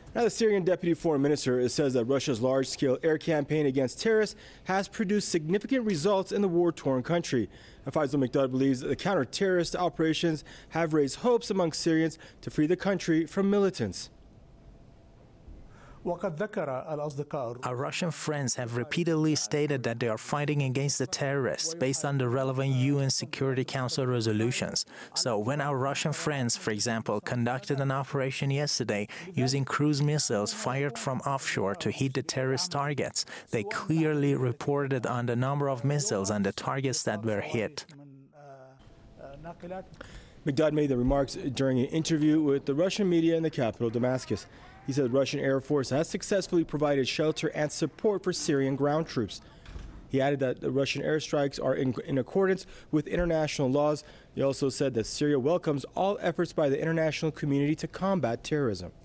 Now, the Syrian deputy foreign minister says that Russia's large-scale air campaign against terrorists has produced significant results in the war-torn country. And Faisal Miqdad believes that the counter-terrorist operations have raised hopes among Syrians to free the country from militants. Our Russian friends have repeatedly stated that they are fighting against the terrorists based on the relevant UN Security Council resolutions. So when our Russian friends, for example, conducted an operation yesterday using cruise missiles fired from offshore to hit the terrorist targets, they clearly reported on the number of missiles and the targets that were hit. Miqdad made the remarks during an interview with the Russian media in the capital, Damascus. He said the Russian Air Force has successfully provided shelter and support for Syrian ground troops. He added that the Russian airstrikes are in accordance with international laws. He also said that Syria welcomes all efforts by the international community to combat terrorism.